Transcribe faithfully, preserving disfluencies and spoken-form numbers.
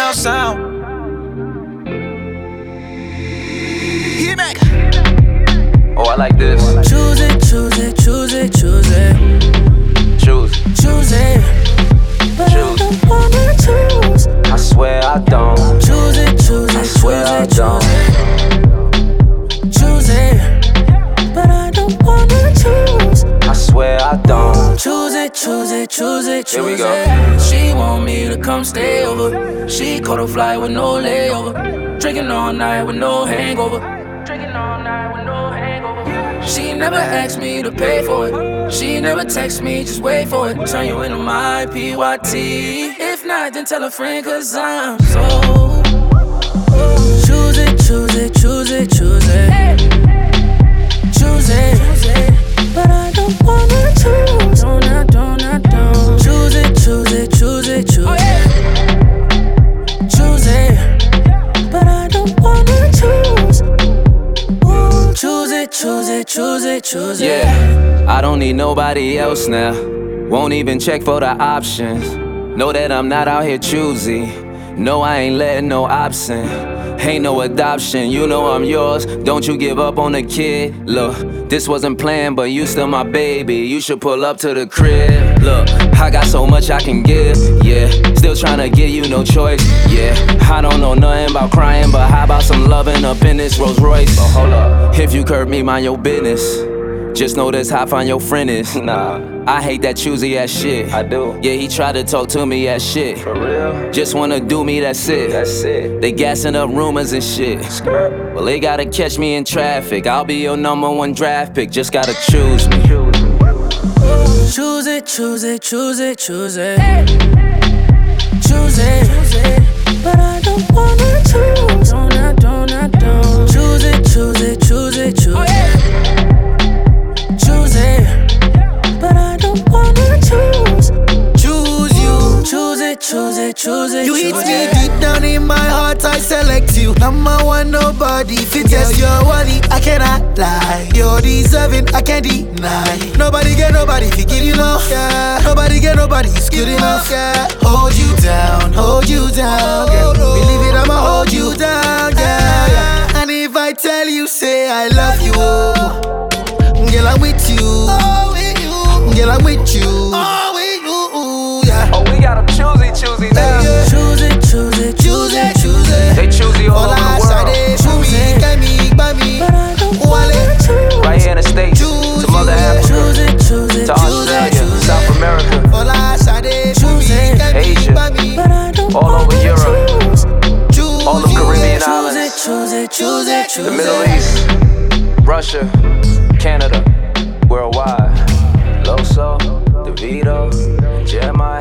sound, sound. Hit back. Oh, I like this. Choose it, choose it, choose it, choose it. Choose. Choose it. But Choose. I don't wanna choose. I swear I don't. Choose it, choose I it, swear I choose it, don't. choose it. Choose it. But I don't wanna choose. I swear I don't. Choose it, choose it, choose it, choose Here we go. it. She want me to come stay over. She caught a flight with no layover. Drinking all night with no hangover. Drinking all night with no hangover. She never asked me to pay for it. She never text me, just wait for it. Turn you into my P Y T. If not, then tell a friend, cause I'm so. Choose it, choose it, choose it, choose it. Choose it. But I don't wanna choose. Don't, I don't, I don't. Choose it, choose it, choose it, choose it. Choose it. But I don't wanna choose. Ooh, choose it, choose it, choose it, choose it. Yeah, I don't need nobody else now. Won't even check for the options. Know that I'm not out here choosy. No, I ain't letting no option. Ain't no adoption, you know I'm yours. Don't you give up on the kid. Look, this wasn't planned, but you still my baby. You should pull up to the crib. Look, I got so much I can give. Yeah, still tryna give you no choice. Yeah, I don't know nothing about crying, but how about some loving up in this Rolls Royce? But hold up, if you curb me, mind your business. Just know that's how fine your friend is. Nah, I hate that choosy ass shit. I do. Yeah, he tried to talk to me as shit. For real? Just wanna do me, that's it. That's it. They gassing up rumors and shit. Skirt. Well, they gotta catch me in traffic. I'll be your number one draft pick. Just gotta choose me. Choose it, choose it, choose it, choose it. Choose it. But I don't wanna choose. Don't, I don't, I don't. Choose it, choose it, choose it, choose it. Choose it, but I don't wanna choose. Choose you. Choose it, choose it, choose it. You hit choose me it. deep down in my heart, I select you. Number one, nobody fit test your worthy, I cannot lie. You're deserving, I can't deny. Nobody get nobody, if you good enough, yeah. Nobody get nobody, it's good enough, yeah. Hold you down, hold you down, girl. Believe it, I'ma hold you down, yeah, yeah. And if I tell you, say I love you, girl, I'm with you. Oh, with you. Girl, I'm with you. Oh, with you. Yeah. Oh, we got them choosy, choosy now. Yeah. Choose it, choose it, choose it, choose it. They choosy all over the world. Choose it. But I don't wanna choose. Right here in the States, to Mother Africa, Choose it, choose it, to choose it, Australia, choose it. South America, Choose it. Asia, But I don't all over wanna Europe, choose. all the Caribbean Choose islands, it, choose it, choose it, choose the it. Middle East, Russia, Canada, worldwide. Loso, DeVito, Jeremiah.